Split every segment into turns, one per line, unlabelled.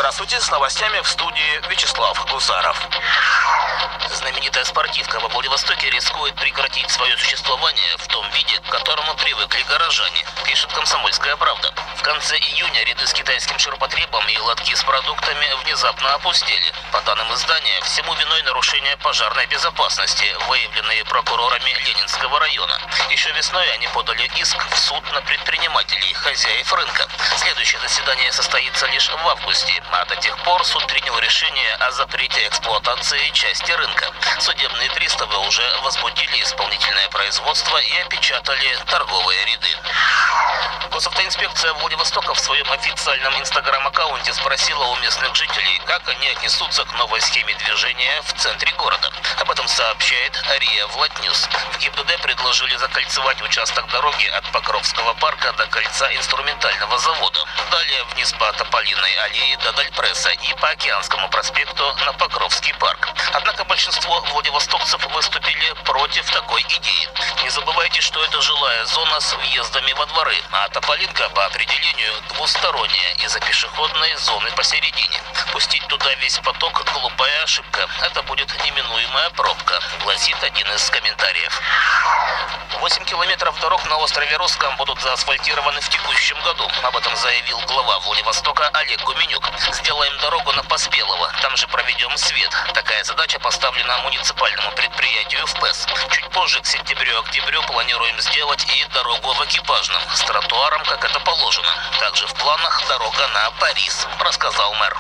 Здравствуйте, с новостями в студии Вячеслав Гусаров. Знаменитая спортивка во Владивостоке рискует прекратить свое существование в том виде, к которому привыкли горожане, пишет «Комсомольская правда». В конце июня ряды с китайским ширпотребом и лотки с продуктами внезапно опустели. По данным издания, всему виной нарушение пожарной безопасности, выявленные прокурорами Ленинского района. Еще весной они подали иск в суд на предпринимателей, хозяев рынка. Следующее заседание состоится лишь в августе, а до тех пор суд принял решение о запрете эксплуатации части рынка. Судебные приставы уже возбудили исполнительное производство и опечатали торговые ряды. Госавтоинспекция Владивостока в своем официальном инстаграм-аккаунте спросила у местных жителей, как они отнесутся к новой схеме движения в центре города. Об этом сообщает РИА Владньюс. В ГИБДД предложили закольцевать участок дороги от Покровского парка до кольца инструментального завода. Далее вниз по Тополиной аллее до Дальпресса и по Океанскому проспекту на Покровский парк. Однако большинство владивостокцев выступили против такой идеи. Не забывайте, что это жилая зона с въездами во дворы, а Тополинка по определению двусторонняя из-за пешеходной зоны посередине. Пустить туда весь поток – глупая ошибка. Это будет неминуемая пробка, гласит один из комментариев. 8 километров дорог на острове Роскам будут заасфальтированы в текущем году. Об этом заявил глава Владивостока Олег Гуменюк. Сделаем дорогу на Поспелово, там же проведем свет. Такая задача поставлена муниципальному предприятию ВПЭС. Чуть позже, к сентябрю-октябрю, планируем сделать и дорогу в Экипажном, с тротуаром, как это положено. Также в планах дорога на Парис, рассказал мэр.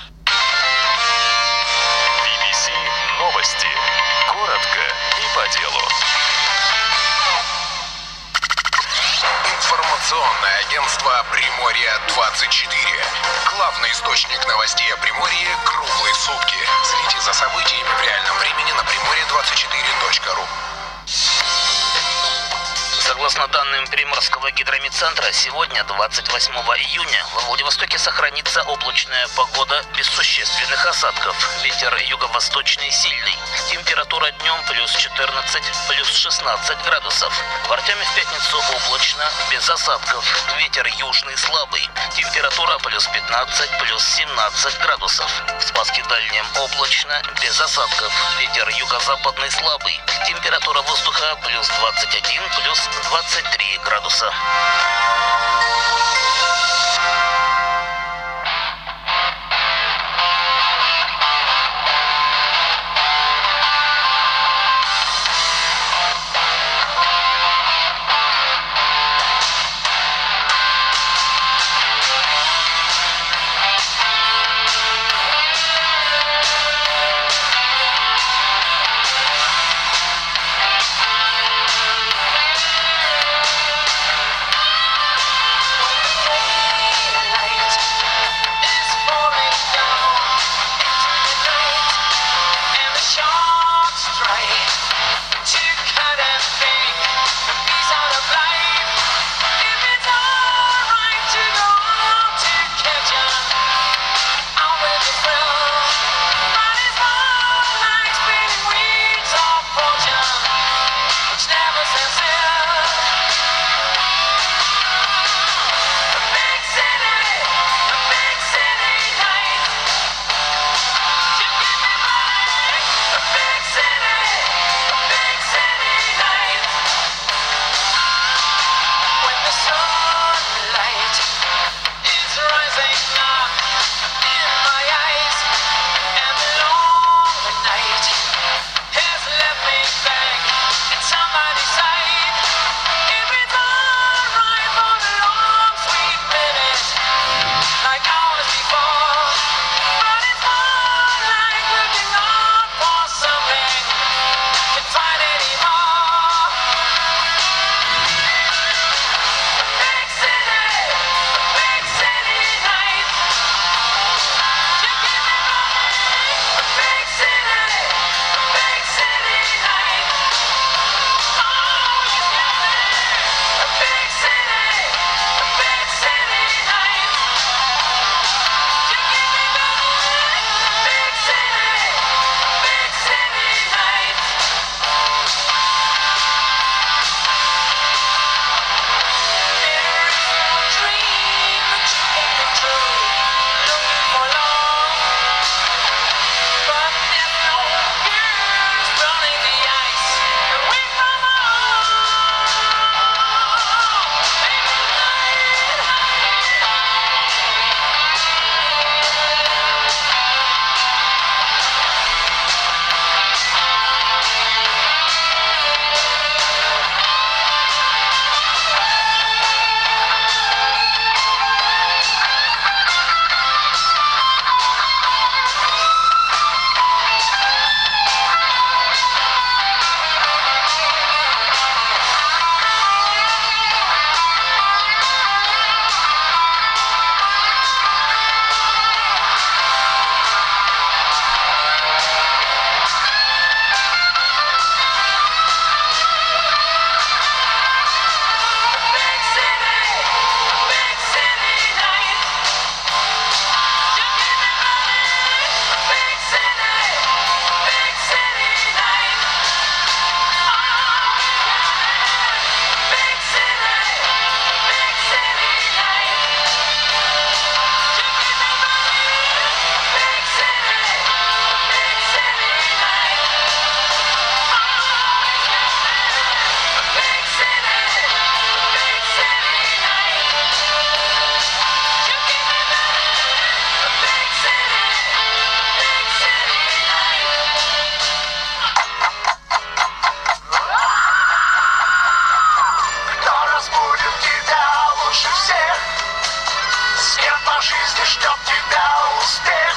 BBC новости. Коротко и по делу.
Информационное агентство «Приморье-24». Главный источник новостей о Приморье круглые сутки. Следите за событиями в реальном времени на приморье24.ру.
Согласно данным Приморского гидрометцентра, сегодня, 28 июня, во Владивостоке сохранится облачная погода без существенных осадков. Ветер юго-восточный сильный. Температура днем плюс 14, плюс 16 градусов. В Артеме в пятницу облачно, без осадков. Ветер южный слабый. Температура плюс 15, плюс 17 градусов. В Спасске Дальнем облачно, без осадков. Ветер юго-западный слабый. Температура воздуха плюс 21, плюс 23 градуса.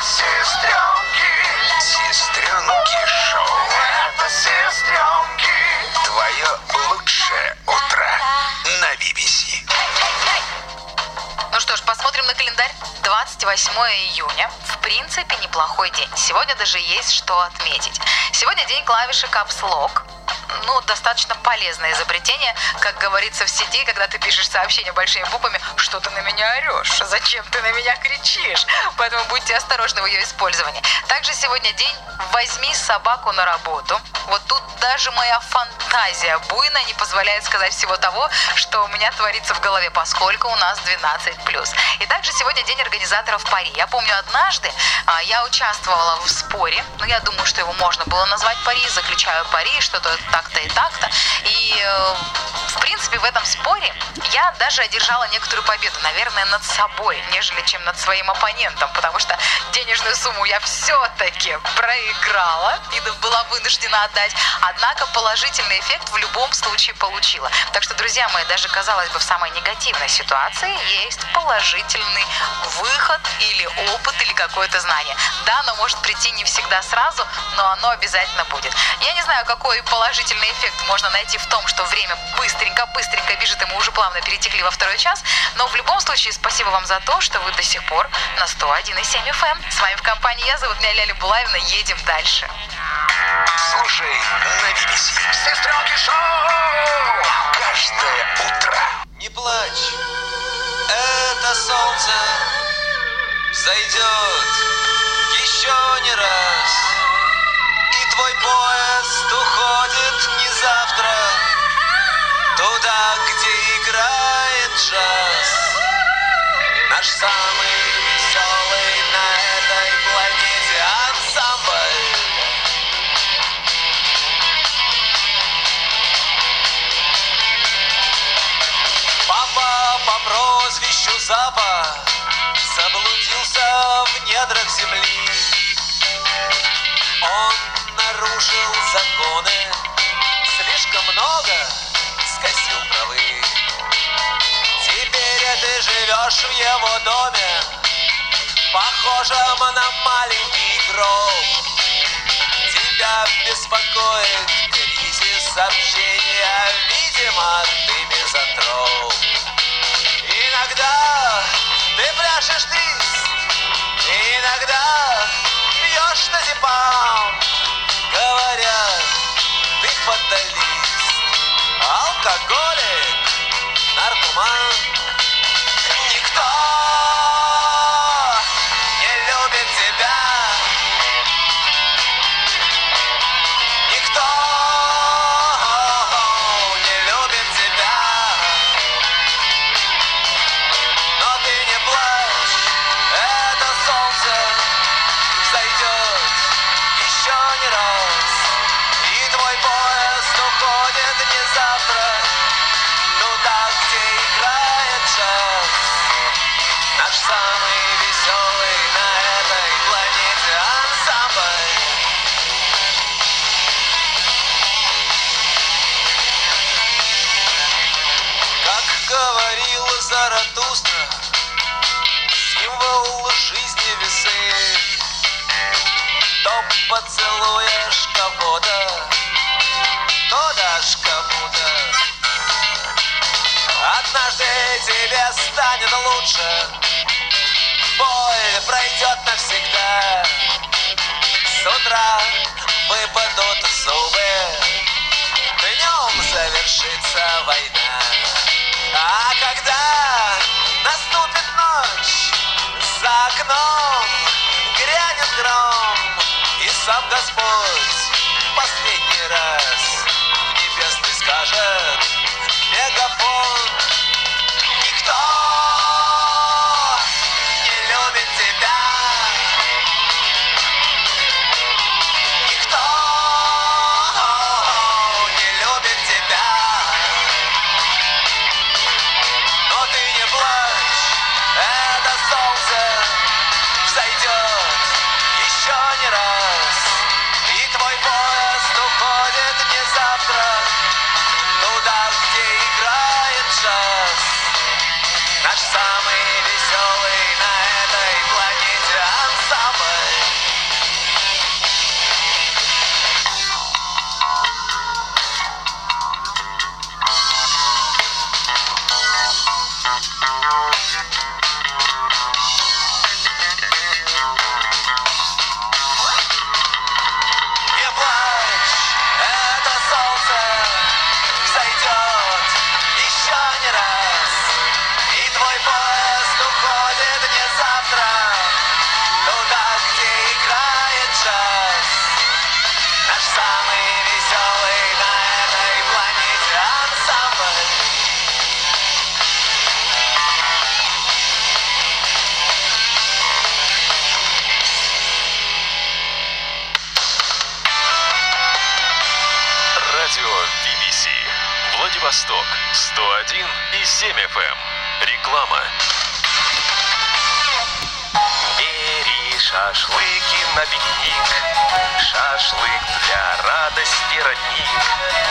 Сестренки шоу. Это сестренки. Твое лучшее утро на BBC.
Ну что ж, посмотрим на календарь. 28 июня. В принципе, неплохой день. Сегодня даже есть что отметить. Сегодня день клавиши Caps Lock. Достаточно полезное изобретение. Как говорится в сети, когда ты пишешь сообщение большими буквами, что ты на меня орешь, зачем ты на меня кричишь. Поэтому будьте осторожны в ее использовании. Также сегодня день «Возьми собаку на работу». Вот тут даже моя фантазия буйная не позволяет сказать всего того, что у меня творится в голове, поскольку у нас 12+. И также сегодня день организаторов пари. Я помню, однажды я участвовала в споре, я думаю, что его можно было назвать пари, заключаю пари, что-то так-то и так-то. И, в принципе, в этом споре я даже одержала некоторую победу, наверное, над собой, нежели чем над своим оппонентом, потому что денежную сумму я все-таки проиграла и была вынуждена отдать. Однако положительный эффект в любом случае получила. Так что, друзья мои, даже, казалось бы, в самой негативной ситуации есть положительный выход или опыт, или какое-то знание. Да, оно может прийти не всегда сразу, но оно обязательно будет. Я не знаю, какой положительный эффект можно найти в том, что время быстренько бежит, и мы уже плавно перетекли во второй час. Но в любом случае, спасибо вам за то, что вы до сих пор на 101,7 FM. С вами в компании я, зовут меня Ляля Булавина. Едем дальше.
Слушай на BBC. Сестренки шоу. Каждое утро.
Не плачь, это солнце взойдет еще не раз. И твой поезд уходит не завтра, туда, где играет джаз. Наш самый веселый на этой планете ансамбль. Папа по прозвищу Запа заблудился в недрах земли. Он нарушил законы, слишком много скосил травы. Теперь ты живешь в его доме, похожем на маленький гроб. Тебя беспокоит кризис общения, видимо, ты мизантроп. Иногда ты пляшешь твист, иногда пьешь назипам. Говорят, ты фаталист, алкоголик, наркоман. Никто не любит тебя, никто не любит тебя. Но ты не плачь, это солнце взойдет еще не раз. И твой поезд уходит не завтра, туда, где играет джаз. Наш самый веселый на этой планете ансамбль. Как говорил Заратустра, символ жизни весы. То поцелуешь кого-то, то дашь кому-то. Однажды тебе станет лучше, боль пройдет навсегда. С утра выпадут зубы, днем завершится война. А когда наступит ночь, за окном грянет гром, и сам Господь последний раз в небесный скажет мегафон. Никто не любит тебя, никто не любит тебя.
Восток 101 и 7 FM. Реклама.
Бери шашлыки на пикник, шашлык для радости родник.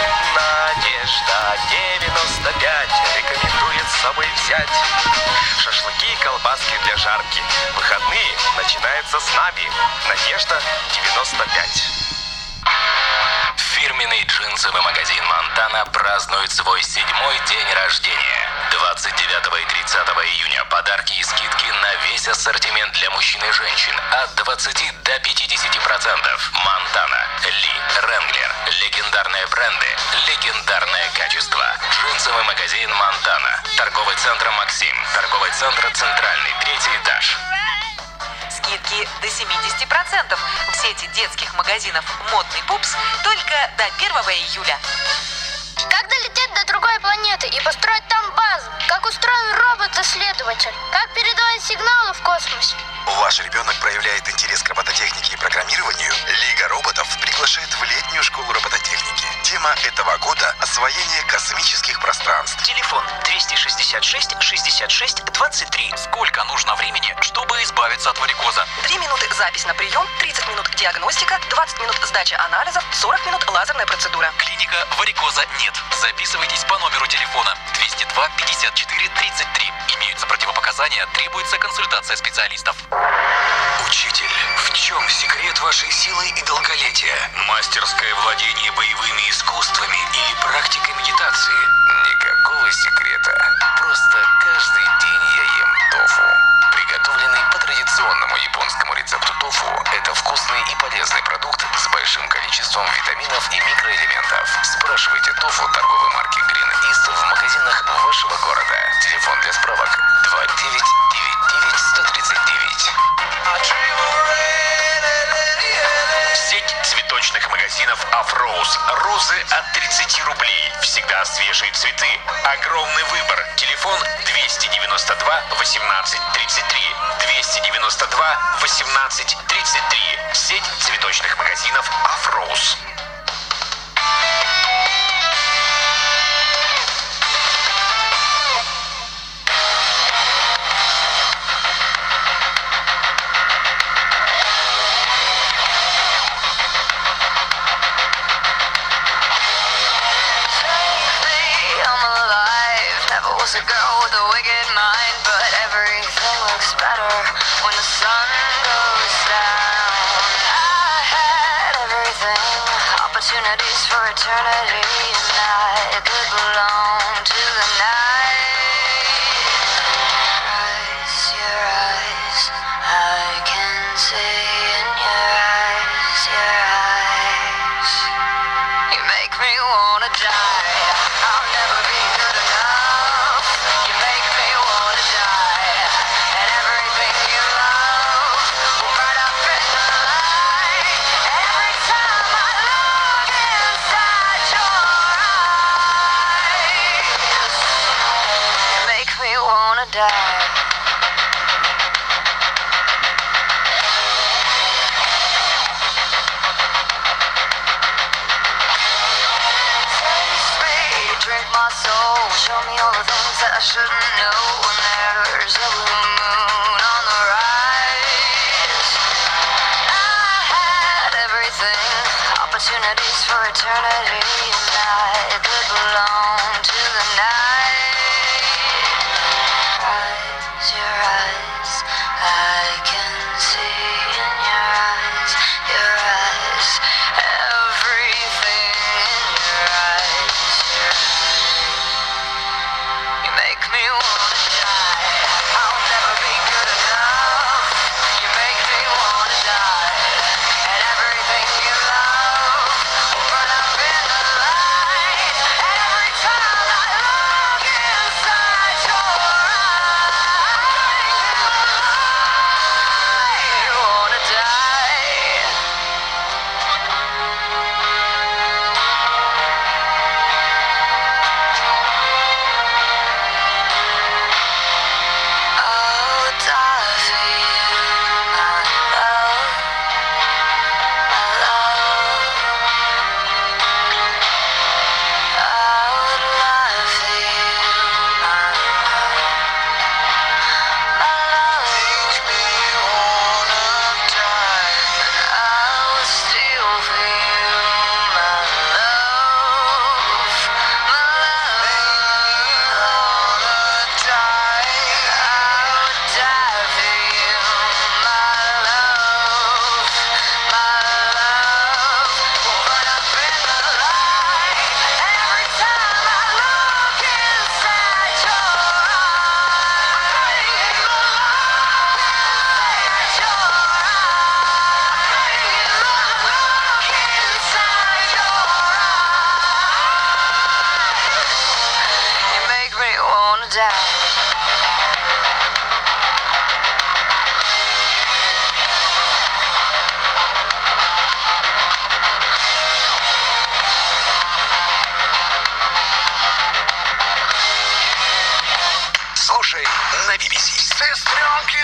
Надежда 95 рекомендует с собой взять шашлыки и колбаски для жарки. Выходные начинаются с нами. Надежда 95.
Фирменный джинсовый магазин «Монтана» празднует свой 7-й день рождения. 29 и 30 июня подарки и скидки на весь ассортимент для мужчин и женщин от 20 до 50%. «Монтана», «Ли», «Ренглер», легендарные бренды, легендарное качество. Джинсовый магазин «Монтана». Торговый центр «Максим», торговый центр «Центральный», 3-й этаж.
Скидки до 70% в сети детских магазинов «Модный Пупс» только до 1 июля.
Как долететь до другой планеты и построить там базу? Как устроен робот-исследователь? Как передавать сигналы в космосе?
Ваш ребенок проявляет интерес к робототехнике и программированию? Лига роботов приглашает в летнюю школу робототехники. Тема этого года – освоение космических пространств.
Телефон 266 66 23.
Сколько нужно времени, чтобы избавиться от варикоза?
3 минуты запись на прием, 30 минут диагностика, 20 минут сдача анализов, 40 минут лазерная процедура.
Клиника варикоза нет. Записывайтесь по номеру телефона 202 54 33. Имеются противопоказания, требуется консультация специалистов.
Учитель, в чем секрет вашей силы и долголетия? Мастерское владение боевыми искусствами или практика медитации?
Никакого секрета. Просто каждый день я ем тофу. Приготовленный по традиционному японскому рецепту тофу, это вкусный и полезный продукт с большим количеством витаминов и микроэлементов. Спрашивайте тофу торговой марки Green East в магазинах вашего города. Телефон для справок 2999 139.
Сеть цветочных магазинов «Афроуз». Розы от 30 рублей. Всегда свежие цветы. Огромный выбор. Телефон 292 18 33. 292 18 33. Сеть цветочных магазинов «Афроуз».
Was a girl with a wicked mind, but everything looks better when the sun goes down. I had everything, opportunities for eternity, and I could belong to the night. Eyes, your eyes, I can see in your eyes, your eyes. You make me wanna die. I'll never be good enough. You make me wanna die. And everything you love will burn up in the light. And every time I look inside your eyes, you make me wanna die. Drink my soul, show me all the things that I shouldn't know. And there's a blue moon on the rise. I had everything, opportunities for eternity, and I could belong to the night. Eyes, your eyes, I can see in your eyes, your eyes, everything in your eyes. You make me wanna die. I'll never be good enough. You make me wanna die. And everything you love will burn up in the light. And every time I look inside your eyes, you wanna die. wanna die.
Слушай на BBC. Сестренки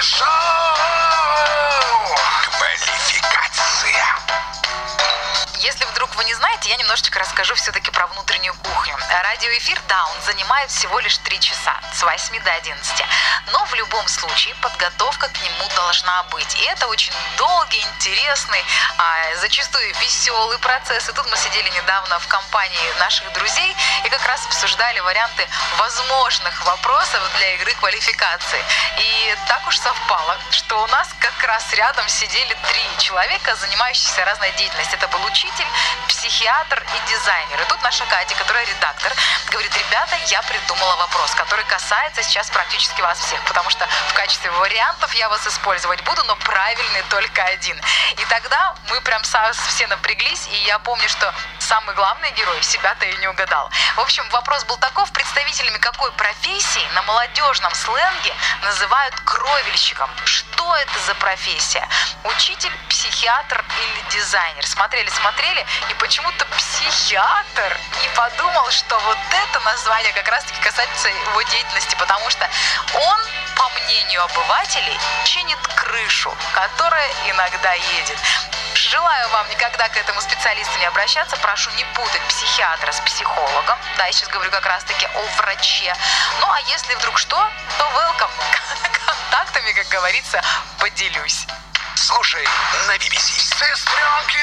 шоу. Квалификация.
Если вдруг вы не знаете, я немножечко расскажу все-таки про внутреннюю кухню. Радиоэфир, да, он занимает всего лишь 3 часа, с 8 до 11. Но в любом случае подготовка к нему должна быть. И это очень долгий, интересный, зачастую веселый процесс. И тут мы сидели недавно в компании наших друзей и как раз обсуждали варианты возможных вопросов для игры квалификации. И так уж совпало, что у нас как раз рядом сидели 3 человека, занимающиеся разной деятельностью. Это был учитель, психиатр и дизайнер. И тут наша Катя, которая редактор, говорит: ребята, я придумала вопрос, который касается сейчас практически вас всех, потому что в качестве вариантов я вас использовать буду, но правильный только один. И тогда мы прям все напряглись, и я помню, что самый главный герой себя-то и не угадал. В общем, вопрос был таков: представителями какой профессии на молодежном сленге называют кровельщиком? Что это за профессия? Учитель, психиатр или дизайнер? Смотрели и почему-то психиатр не подумал, что вот это название как раз-таки касается его деятельности, потому что он, по мнению обывателей, чинит крышу, которая иногда едет. Желаю вам никогда к этому специалисту не обращаться. Прошу не путать психиатра с психологом. Да, я сейчас говорю как раз-таки о враче. Ну, а если вдруг что, то welcome. Контактами, как говорится, поделюсь.
Слушай на BBC. Сестренки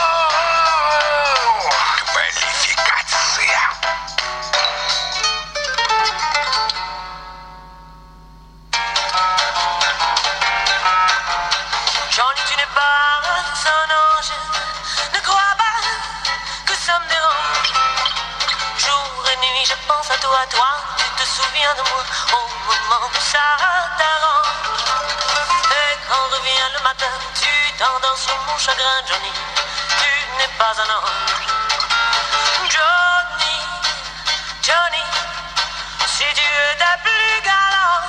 шоу. Квалификация.
Johnny, tu n'es pas un ange. Ne crois pas que ça me dérange. Jour et nuit, je pense à toi. Tu te souviens de moi au moment où ça t'arrange. Et quand revient le matin, tu t'endors sur mon chagrin, Johnny. Tu n'es pas un ange. Johnny, Johnny, si tu étais plus galant.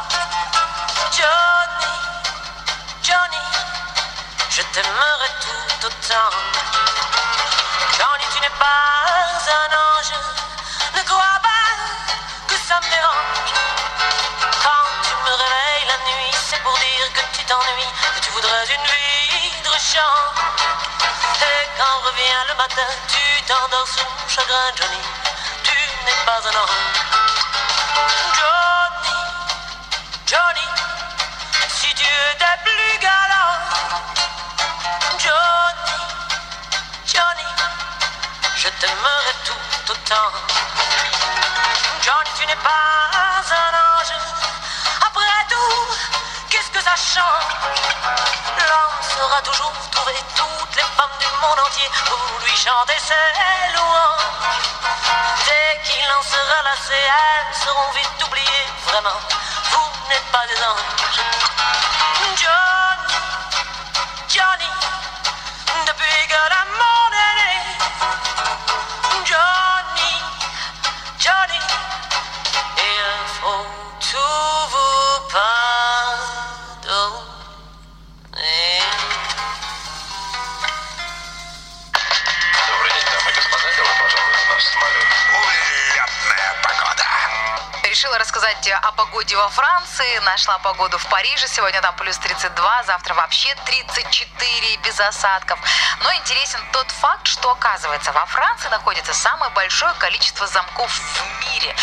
Johnny, Johnny, je t'aimerais tout autant. Johnny, tu n'es pas un ange. Ne crois pas que ça me dérange. Quand tu me réveilles la nuit, c'est pour dire que tu t'ennuies, que tu voudrais une vie de chant. Et quand revient le matin, tu t'endors sur mon chagrin, Johnny. Tu n'es pas un ange. Johnny, Johnny, si tu étais plus galant. Johnny, Johnny, je t'aimerais tout autant. Johnny, tu n'es pas un ange. Après tout, qu'est-ce que ça change? L'homme saura toujours trouver toutes les femmes du monde entier pour lui chanter ses louanges. Dès qu'il en sera lassé, elles seront vite oubliées. Vraiment, vous n'êtes pas des anges. Johnny, Johnny, depuis que l'amour est né. Johnny, Johnny, il faut tout vous pardonner.
Добрый день, дамы и господа. Добро пожаловать в наш самолет.
Улетная погода.
Решила рассказать о погоде во Франции. Нашла погоду в Париже. Сегодня там плюс 32, завтра вообще 34 без осадков. Но интересен тот факт, что, оказывается, во Франции находится самое большое количество замков в мире.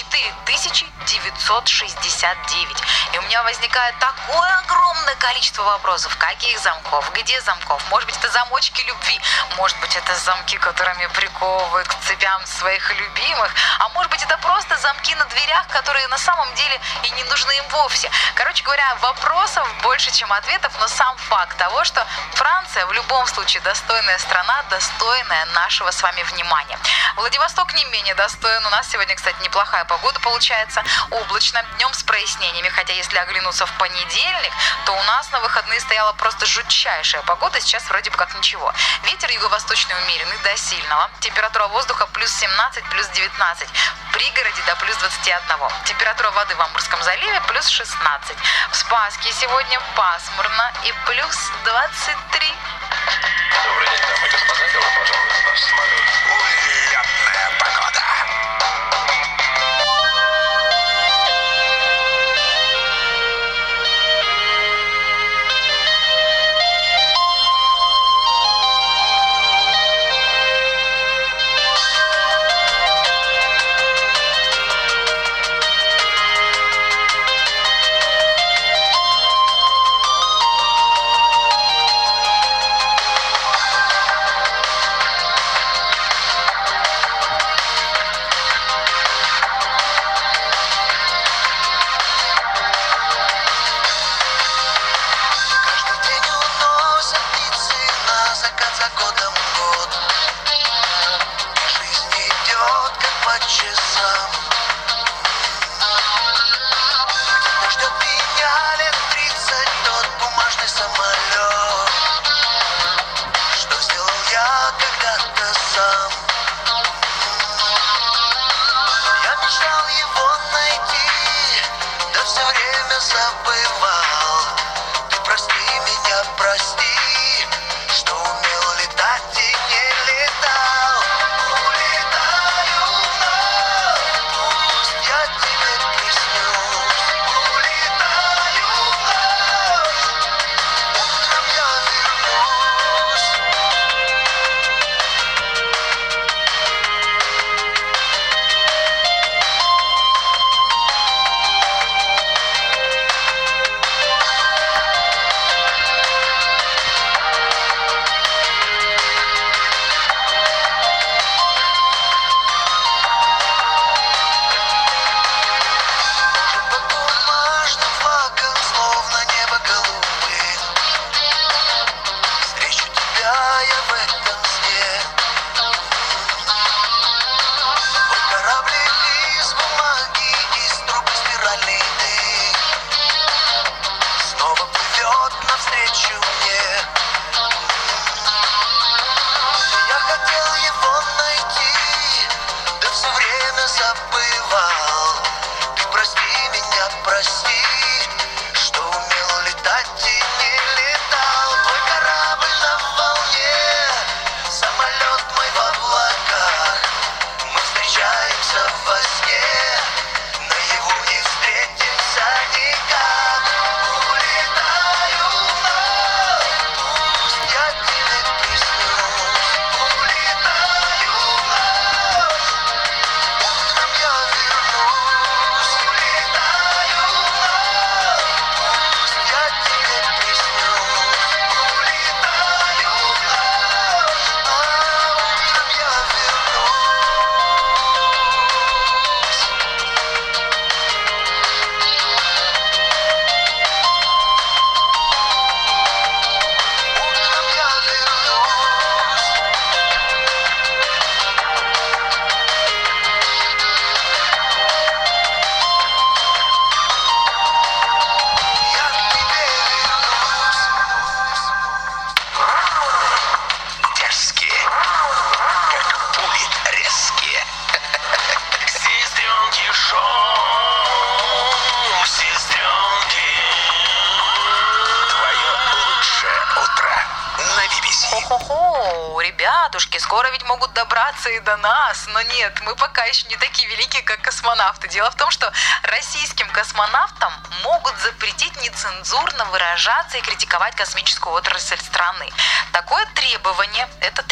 4969. И у меня возникает такое огромное количество вопросов. Каких замков? Где замков? Может быть, это замочки любви? Может быть, это замки, которыми приковывают к цепям своих любимых? А может быть, это просто замки на дверях, которые на самом деле и не нужны им вовсе? Короче говоря, вопросов больше, чем ответов, но сам факт того, что Франция в любом случае достойная страна, достойная нашего с вами внимания. Владивосток не менее достоин. У нас сегодня, кстати, неплохая погода получается. Облачно, днем с прояснениями, хотя если оглянуться в понедельник, то у нас на выходные стояла просто жутчайшая погода, сейчас вроде бы как ничего. Ветер юго-восточный умеренный до сильного, температура воздуха плюс 17, плюс 19, в пригороде до плюс 21, температура воды в Амурском заливе плюс 16, в Спасске сегодня пасмурно и плюс 23.
Добрый день, дамы и господа. Добро пожаловать в наш самолет.
Улетная погода.
Хо-хо-хо, ребятушки, скоро ведь могут добраться и до нас. Но нет, мы пока еще не такие великие, как космонавты. Дело в том, что российским космонавтам могут запретить нецензурно выражаться и критиковать космическую отрасль страны. Такое требование,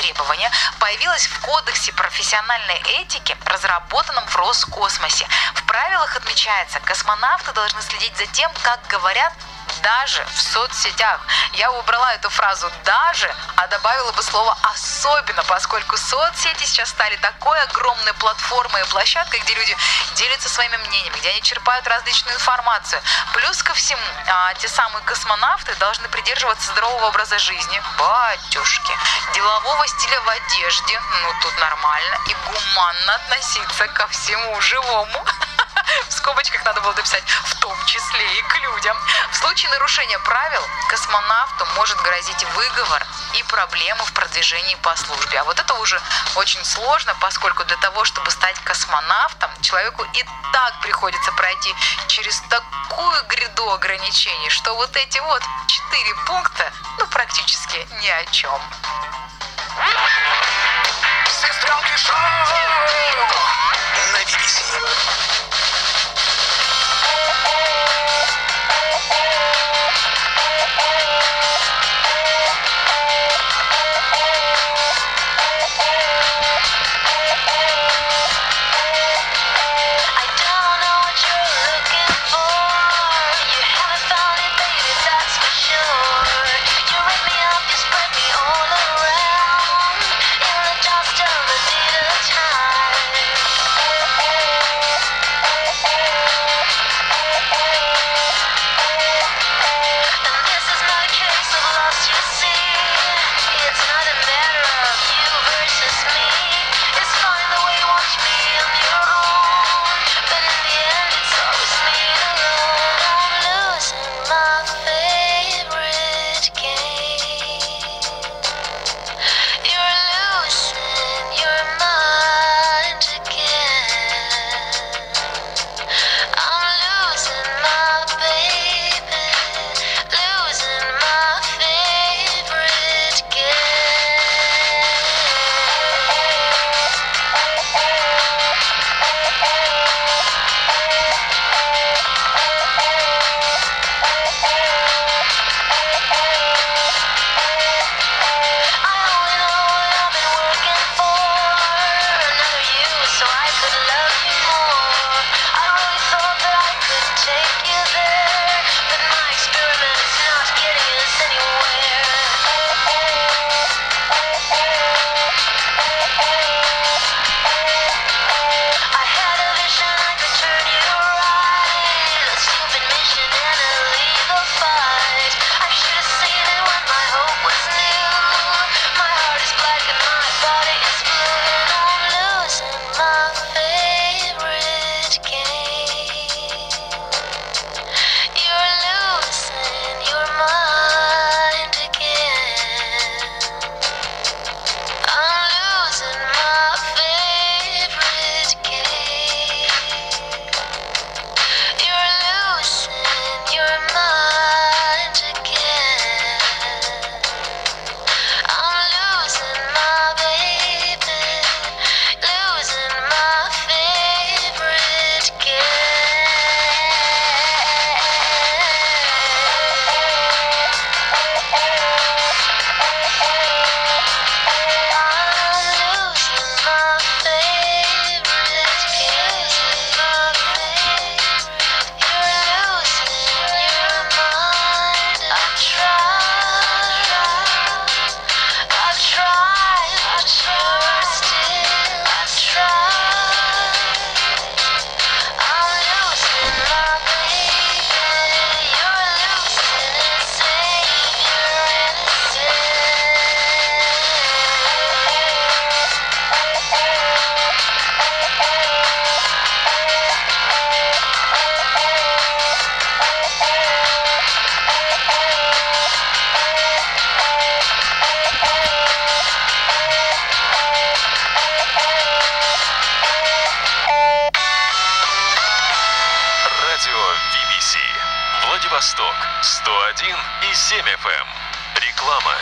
появилось в Кодексе профессиональной этики, разработанном в Роскосмосе. В правилах отмечается, космонавты должны следить за тем, как говорят даже в соцсетях. Я убрала эту фразу «даже», а добавила бы слово «особенно», поскольку соцсети сейчас стали такой огромной платформой и площадкой, где люди делятся своими мнениями, где они черпают различную информацию. Плюс ко всему, те самые космонавты должны придерживаться здорового образа жизни, батюшки, делового стиля в одежде, ну тут нормально, и гуманно относиться ко всему живому. В скобочках надо было дописать, в том числе и к людям. В случае нарушения правил космонавту может грозить выговор и проблемы в продвижении по службе. А вот это уже очень сложно, поскольку для того, чтобы стать космонавтом, человеку и так приходится пройти через такую гряду ограничений, что вот эти вот 4 пункта, практически ни о чем.
Сестренки шоу на BBC.
Владивосток 101,7 FM. Реклама.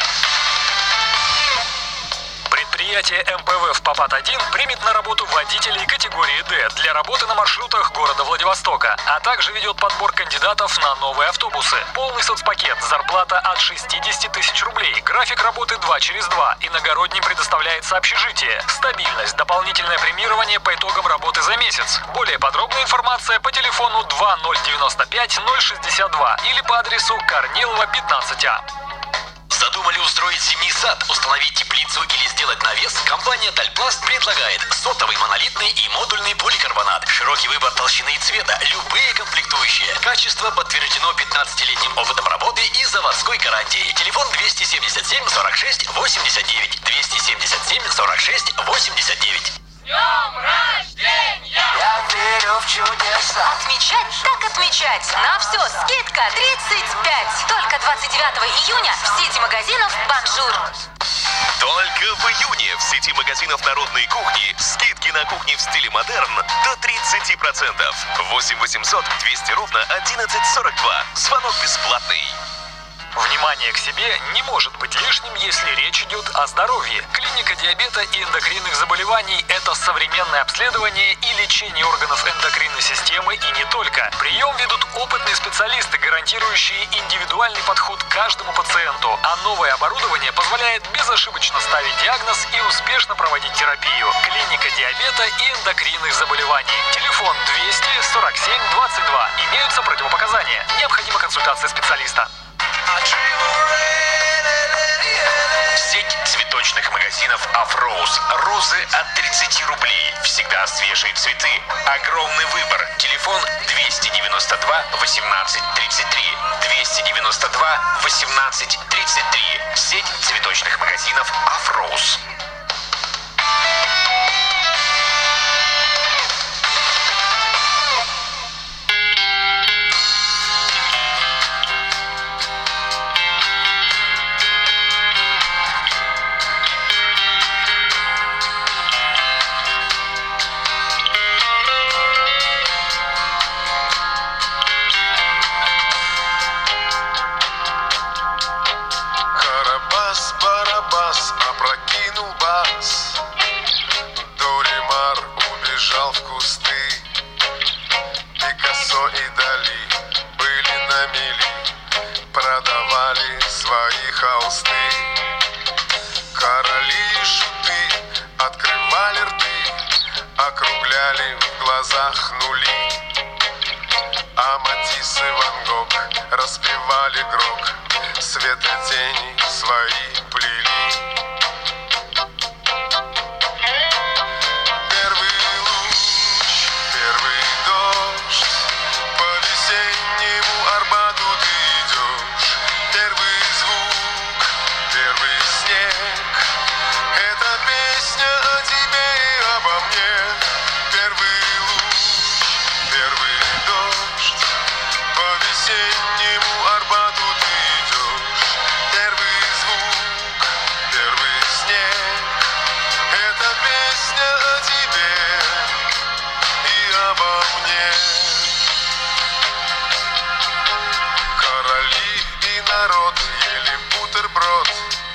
Предприятие МПВ в Попад-1 примет на работу водителей категории D для работы на маршрутах города Владивостока, а также ведет подбор кандидатов на новые автобусы. Полный соцпакет, зарплата от 60 тысяч рублей, график работы 2 через 2, иногородним предоставляется общежитие, стабильность, дополнительное премирование по итогам работы за месяц. Более подробная информация по телефону 2095 062 или по адресу Корнилова, 15А.
Задумали устроить зимний сад, установить теплицу или сделать навес? Компания Тальпласт предлагает сотовый, монолитный и модульный поликарбонат. Широкий выбор толщины и цвета, любые комплектующие. Качество подтверждено 15-летним опытом работы и заводской гарантией. Телефон 277 46 89. 277 46 89.
Днем рождения! Я верю в чудеса.
Отмечать скачать. На все скидка 35. Только 29 июня в сети магазинов «Бонжур».
Только в июне в сети магазинов народной кухни скидки на кухни в стиле модерн до 30%. 8 800 200 ровно 1142. Звонок бесплатный.
Внимание к себе не может быть лишним, если речь идет о здоровье. Клиника диабета и эндокринных заболеваний – это современное обследование и лечение органов эндокринной системы и не только. Прием ведут опытные специалисты, гарантирующие индивидуальный подход к каждому пациенту. А новое оборудование позволяет безошибочно ставить диагноз и успешно проводить терапию. Клиника диабета и эндокринных заболеваний. Телефон 247 22. Имеются противопоказания. Необходима консультация специалиста.
Сеть цветочных магазинов «Афроуз». Розы от 30 рублей. Всегда свежие цветы. Огромный выбор. Телефон 292 18 33. 292 18 33. Сеть цветочных магазинов «Афроуз».
Барабас опрокинул бас. Дуримар убежал в кусты. Пикассо и Дали были на мели, продавали свои холсты. Короли и шуты открывали рты, округляли в глазах нули. А Матисс и Ван Гог распевали грок, светотени свои плели. Первый луч, первый дождь, по весеннему Арбату ты идешь. Первый звук, первый снег, это песня о тебе и обо мне. Первый луч, первый дождь, по весеннему Арбату ты идешь. Первый звук, первый снег, это песня о тебе и обо мне. Короли и народ ели бутерброд,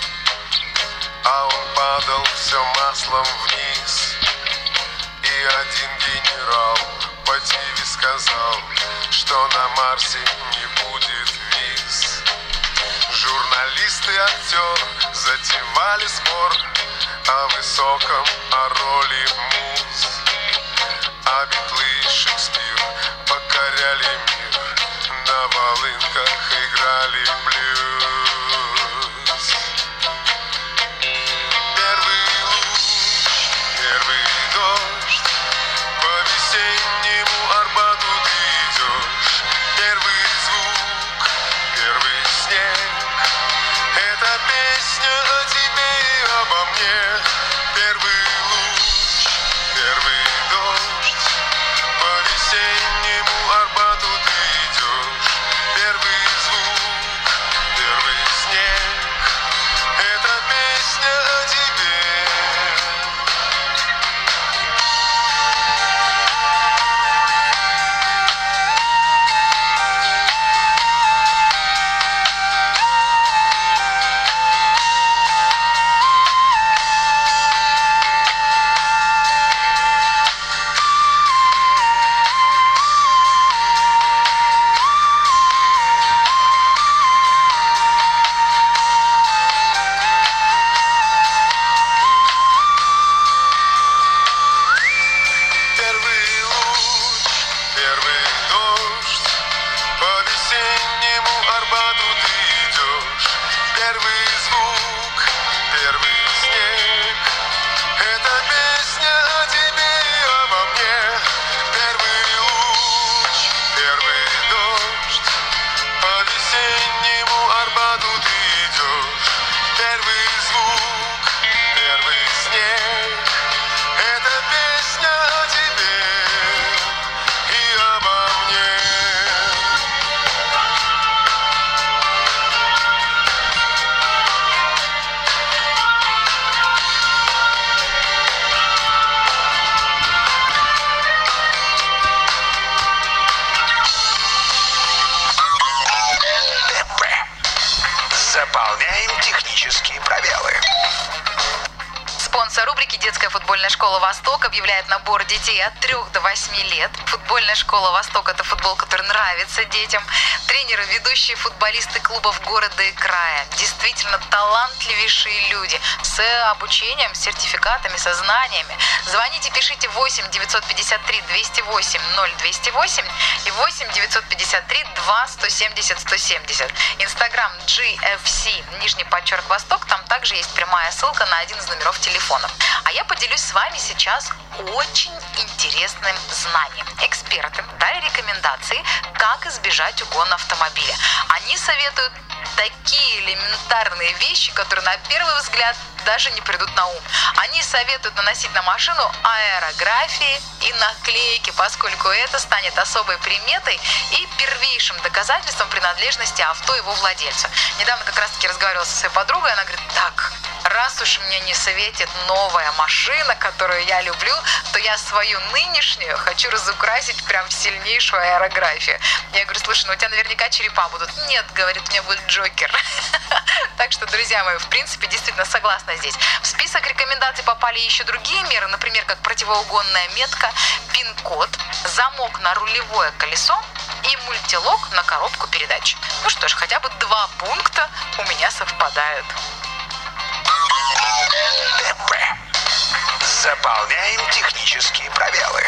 а он падал все маслом вниз. И один генерал по ТВ сказал, что на Марсе не будет виз. Журналист и актер затевали спор о высоком, о роли муз. А Битлы и Шекспир покоряли мир, на волынках играли блюз. Первый луч, первый дождь, по весеннему Арбату ты идешь. Первый звук, первый снег, это песня о тебе и обо мне. Первый луч, первый дождь, по весеннему Арбату ты идешь. Первый звук,
Футбольная школа «Восток» объявляет набор детей от 3 до 8 лет. Футбольная школа «Восток» — это футбол, который нравится детям. Тренеры, ведущие футболисты клубов города и края. Действительно талантливейшие люди с обучением, сертификатами, со знаниями. Звоните, пишите 8 953 208 0208 и 8 953 2 170 170. Инстаграм GFC, _Восток. Там также есть прямая ссылка на один из номеров телефона. А я поделюсь с вами сейчас очень интересным знанием. Эксперты дали рекомендации, как избежать угона автомобиля. Они советуют такие элементарные вещи, которые на первый взгляд даже не придут на ум. Они советуют наносить на машину аэрографии и наклейки, поскольку это станет особой приметой и первейшим доказательством принадлежности авто его владельцу. Недавно как раз-таки разговаривала со своей подругой, она говорит: так, раз уж мне не светит новая машина, которую я люблю, то я свою нынешнюю хочу разукрасить прям в сильнейшую аэрографию. Я говорю: слушай, ну у тебя наверняка черепа будут. Нет, говорит, у меня будет Джокер. Так что, друзья мои, в принципе, действительно согласна здесь. В список рекомендаций попали еще другие меры, например, как противоугонная метка, пин-код, замок на рулевое колесо и мультилок на коробку передач. Ну что ж, хотя бы 2 пункта у меня совпадают.
ТП. Заполняем технические пробелы.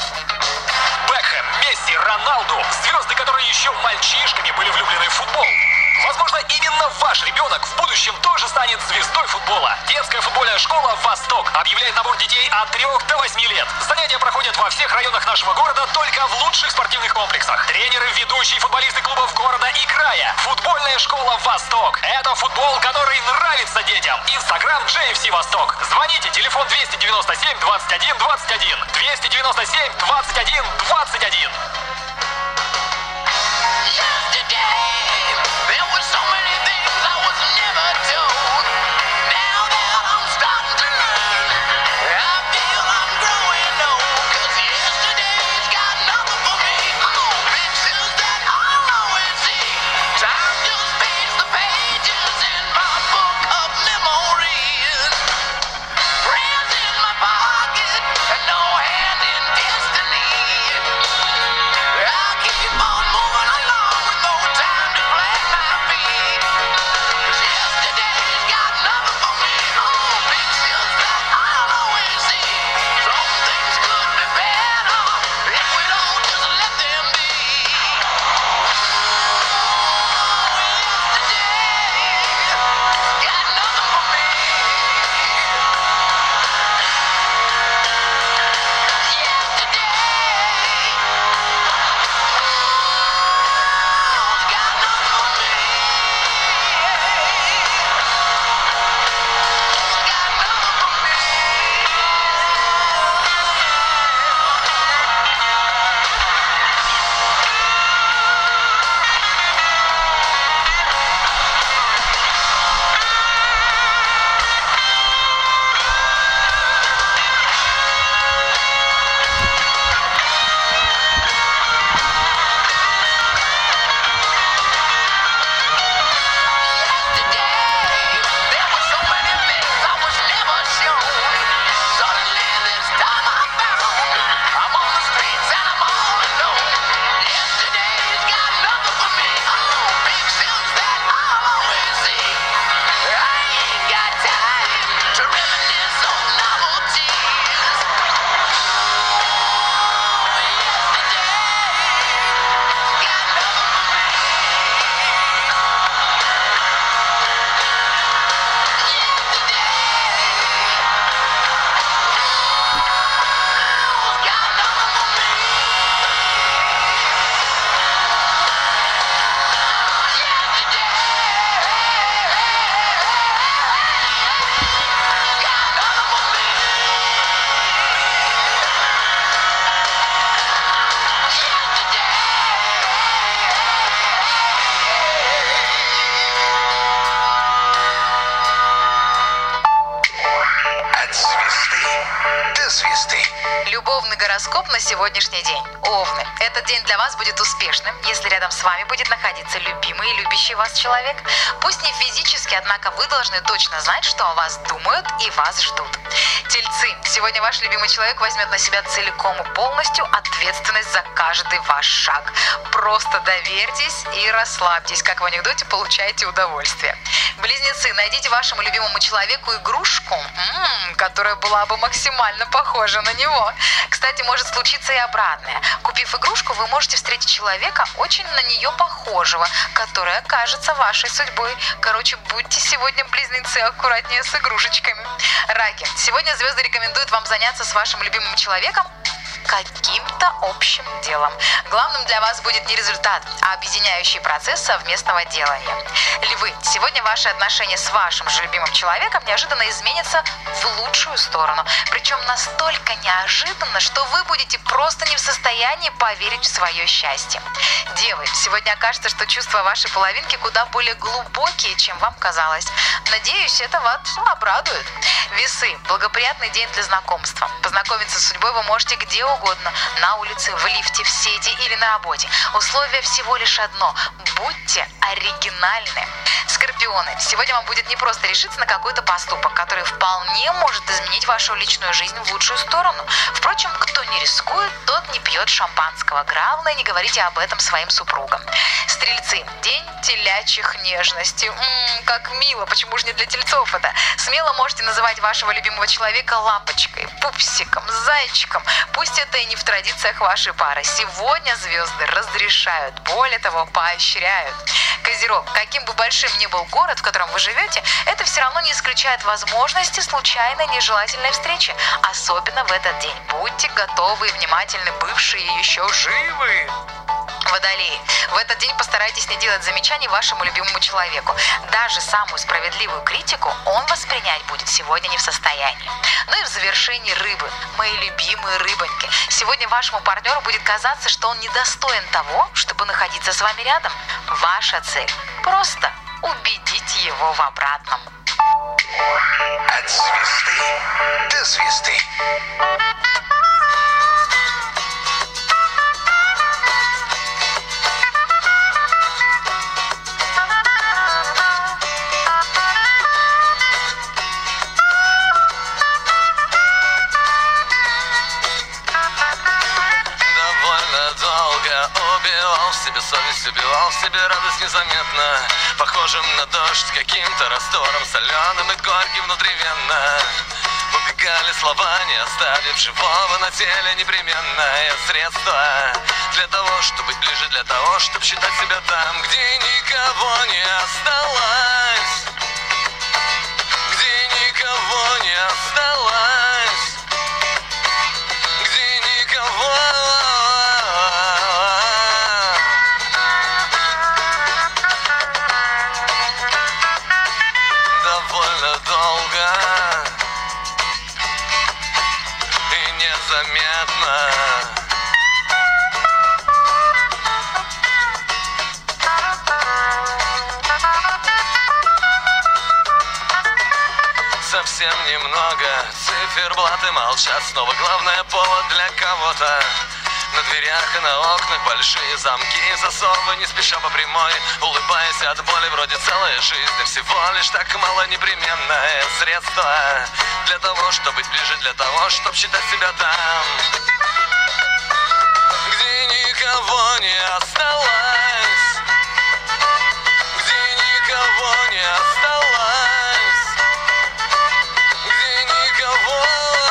Бекхэм, Месси, Роналду – звезды, которые еще мальчишками были влюблены в футбол. Возможно, именно ваш ребенок в будущем тоже станет звездой футбола. Детская футбольная школа «Восток» объявляет набор детей от 3 до 8 лет. Занятия проходят во всех районах нашего города только в лучших спортивных комплексах. Тренеры, ведущие футболисты клубов города и края. Футбольная школа «Восток» – это футбол, который нравится детям. Инстаграм GFC «Восток». Звоните, телефон 297 21 21. 297 21 21.
Звезды
Любовный гороскоп на сегодняшний день. Овны. Этот день для вас будет успешным, если рядом с вами будет находиться любимый и любящий вас человек. Пусть не физически, однако вы должны точно знать, что о вас думают и вас ждут. Тельцы. Сегодня ваш любимый человек возьмет на себя целиком и полностью ответственность за каждый ваш шаг. Просто доверьтесь и расслабьтесь, как в анекдоте получаете удовольствие. Близнецы. Найдите вашему любимому человеку игрушку, которая была бы максимально похожа на него. Кстати, может случиться и обратное. Купив игрушку, вы можете встретить человека, очень на нее похожего, который окажется вашей судьбой. Короче, будьте сегодня, близнецы, аккуратнее с игрушечками. Раки. Сегодня звезды рекомендуют вам заняться с вашим любимым человеком каким-то общим делом. Главным для вас будет не результат, а объединяющий процесс совместного делания. Львы. Сегодня ваши отношения с вашим же любимым человеком неожиданно изменятся в лучшую сторону. Причем настолько неожиданно, что вы будете просто не в состоянии поверить в свое счастье. Девы. Сегодня окажется, что чувства вашей половинки куда более глубокие, чем вам казалось. Надеюсь, это вас обрадует. Весы. Благоприятный день для знакомства. Познакомиться с судьбой вы можете где угодно. На улице, в лифте, в сети или на работе. Условие всего лишь одно. Будьте оригинальны. Скорпионы. Сегодня вам будет непросто решиться на какой-то поступок, который вполне может изменить вашу личную жизнь в лучшую сторону. Впрочем, кто не рискует, тот не пьет шампанского. Главное, не говорите об этом своим супругам. Стрельцы. День телячьих нежностей. Как мило. Почему же не для тельцов это? Смело можете называть вашего любимого человека лапочкой, пупсиком, зайчиком. Пусть это и не в традициях вашей пары. Сегодня звезды разрешают, более того, поощряют. Козерог. Каким бы большим ни был город, в котором вы живете, это все равно не исключает возможности случайной нежелательной встречи. Особенно в этот день. Будьте готовы и внимательны, бывшие еще живы. Водолеи. В этот день постарайтесь не делать замечаний вашему любимому человеку. Даже самую справедливую критику он воспринять будет сегодня не в состоянии. Ну и в завершении рыбы. Мои любимые рыбоньки. Сегодня вашему партнеру будет казаться, что он недостоин того, чтобы находиться с вами рядом. Ваша цель – просто убедить его в обратном.
От звезды до звезды.
Убивал в себе совесть, убивал в себе радость незаметно, похожим на дождь, каким-то раствором соленым и горьким внутривенно. Убегали слова, не оставив живого на теле, непременное средство для того, чтобы быть ближе, для того, чтобы считать себя там, где никого не осталось, где никого не осталось, где никого. Заметно. Совсем немного циферблаты молчат. Снова главное повод для кого-то. На дверях и на окнах большие замки, засовы не спеша по прямой, улыбаясь от боли, вроде целая жизнь, всего лишь так мало непременное средство для того, чтобы быть ближе, для того, чтобы считать себя там, где никого не осталось, где никого не осталось, где никого.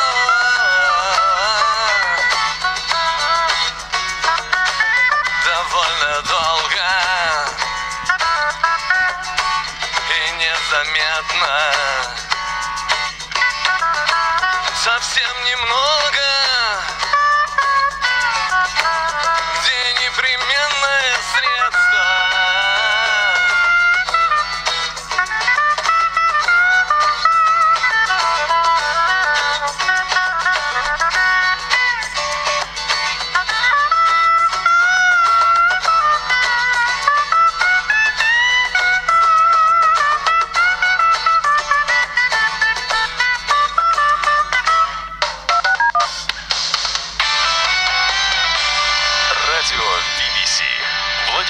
Довольно долго и незаметно. Совсем немного, где непременное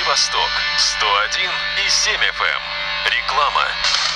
Владивосток 101,7 FM. Реклама.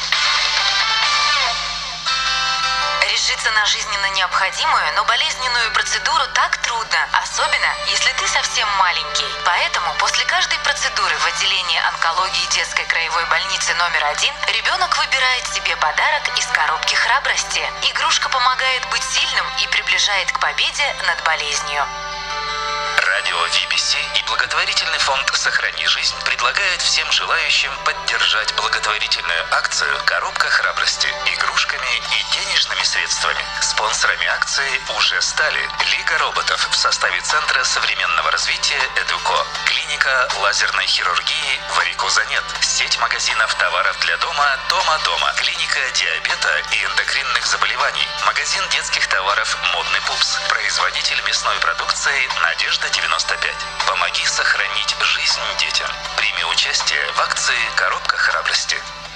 Решиться на жизненно необходимую, но болезненную процедуру так трудно, особенно если ты совсем маленький. Поэтому после каждой процедуры в отделении онкологии детской краевой больницы номер 1 ребенок выбирает себе подарок из коробки храбрости. Игрушка помогает быть сильным и приближает к победе над болезнью.
Радио VBC и благотворительный фонд «Сохрани жизнь» предлагают всем желающим поддержать благотворительную акцию «Коробка храбрости» игрушками и денежными средствами. Спонсорами акции уже стали Лига роботов в составе Центра современного развития «Эдуко», клиника лазерной хирургии «Варикозанет», сеть магазинов товаров для дома «Тома Дома», клиника диабета и эндокринных заболеваний, магазин детских товаров «Модный Пупс», производитель мясной продукции «Надежда 95». Помоги сохранить жизнь детям. Прими участие в акции «Коробка храбрости».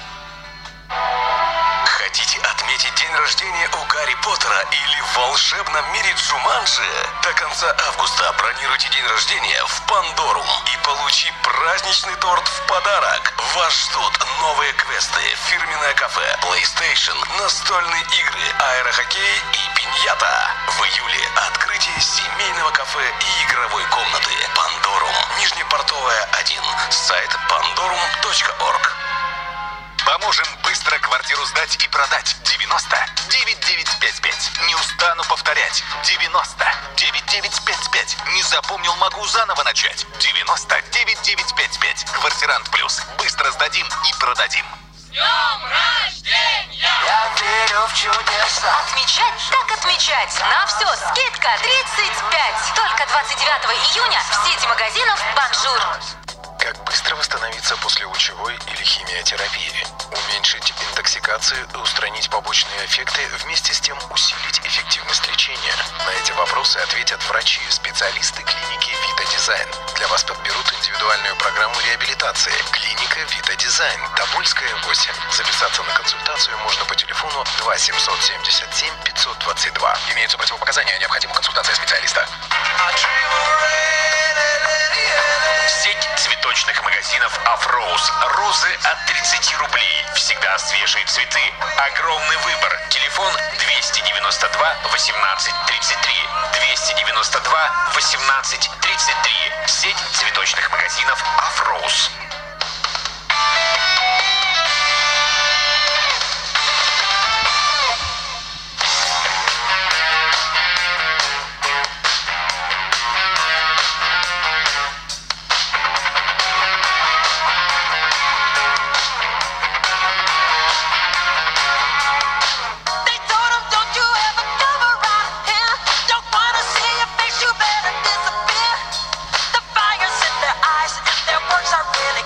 Хотите отметить день рождения у Гарри Поттера или в волшебном мире Джуманджи? До конца августа бронируйте день рождения в Пандорум и получи праздничный торт в подарок. Вас ждут новые квесты, фирменное кафе, PlayStation, настольные игры, аэрохоккей и пиньята. В июле открытие семейного кафе и игровой комнаты. Пандорум, Нижнепортовая 1, сайт pandorum.org.
Поможем быстро квартиру сдать и продать. 90 9955. Не устану повторять. 90 9955. Не запомнил, могу заново начать. 90 9955. Квартирант плюс. Быстро сдадим и продадим.
С днем рождения! Я верю в чудеса.
Отмечать так отмечать. На все скидка 35. Только 29 июня в сети магазинов «Бонжур».
Как быстро восстановиться после лучевой или химиотерапии? Уменьшить интоксикацию и устранить побочные эффекты, вместе с тем усилить эффективность лечения? На эти вопросы ответят врачи, специалисты клиники Vita Design. Для вас подберут индивидуальную программу реабилитации. Клиника Vita Design, Тобольская, 8. Записаться на консультацию можно по телефону 2 777 522. Имеются противопоказания, необходима консультация специалиста.
Сеть цветочных магазинов «Афроуз». Розы от 30 рублей. Всегда свежие цветы. Огромный выбор. Телефон 292 18 33. 292 18 33. Сеть цветочных магазинов «Афроуз».
Works are really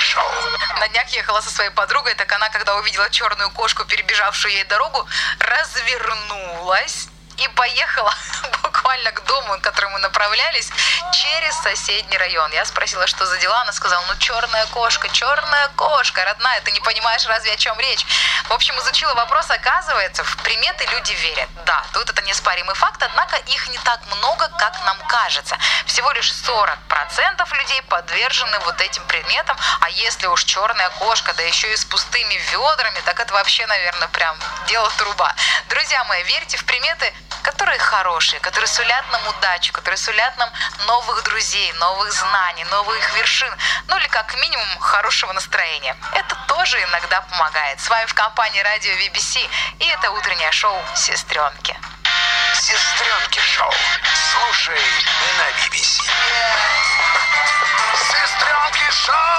шоу.
На днях ехала со своей подругой, так она, когда увидела черную кошку, перебежавшую ей дорогу, развернулась и поехала буквально к дому, к которому мы направлялись, через соседний район. Я спросила, что за дела. Она сказала, черная кошка, родная, ты не понимаешь, разве о чем речь? В общем, изучила вопрос, оказывается, в приметы люди верят. Да, тут это неоспоримый факт, однако их не так много, как нам кажется. Всего лишь 40% людей подвержены вот этим приметам, а если уж черная кошка, да еще и с пустыми ведрами, так это вообще, наверное, прям дело труба. Друзья мои, верьте в приметы, которые хорошие, которые сулят нам удачу, которые сулят нам новых друзей, новых знаний, новых вершин, ну или как минимум хорошего настроения. Это тоже иногда помогает. С вами в компании радио BBC, и это утреннее шоу «Сестренки».
Сестренки шоу. Слушай на BBC. Сестренки шоу.